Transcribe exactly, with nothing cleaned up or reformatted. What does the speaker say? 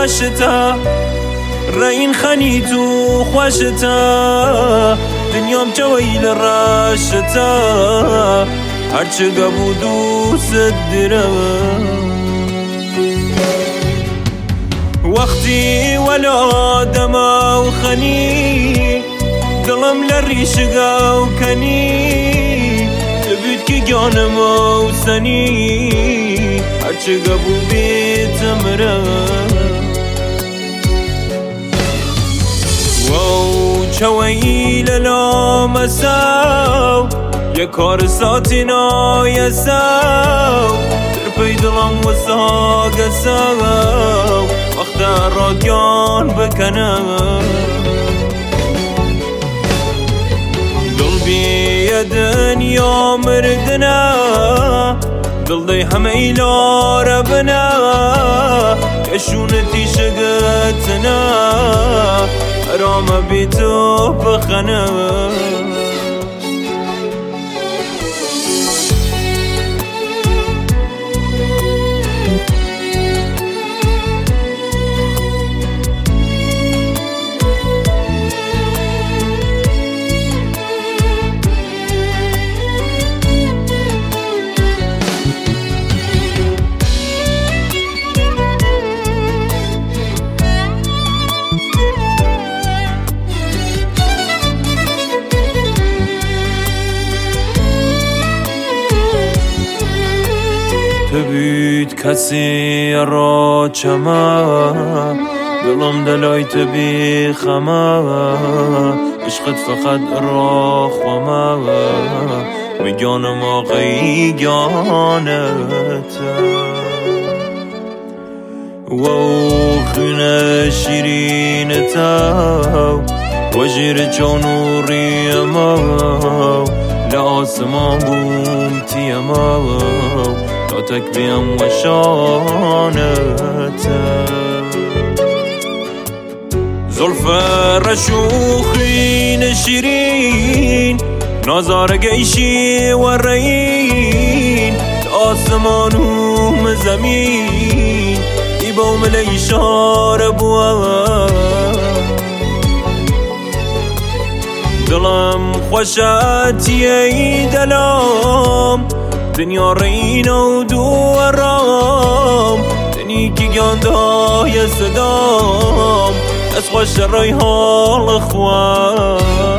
باشتا رین خنی تو خوشتا دنیام جویل راشتا هرچه قبو دوست درم وقتی ولا دما و خنی دلم لریش گاو کنی تبید که جانم و سنی هرچه قبو بیتم رم و چویل لامساو یک کار ساتی نایساو ترپی دلم و ساگساو وقت را جان بکنم دل بی دنیا مردنا دل دی همه ایلا ربنا کشونتی شگتنا حرام بی تو بخنم تبید کسی را چما دلم دلای تبی خما عشقت فقط را خما و جانم آقای جانت و خونه شیرین تا و جیر چونوری ما لآسمان بوم تیما تک بیم و شانت زلف رشوخین شیرین نازار گیشی و رین آسمانوم زمین ای بوم لیشار بوا دلم خوشتی ای دلم دنیا رین و دورام دنی که گاندای صدام از خوش رای حال خواه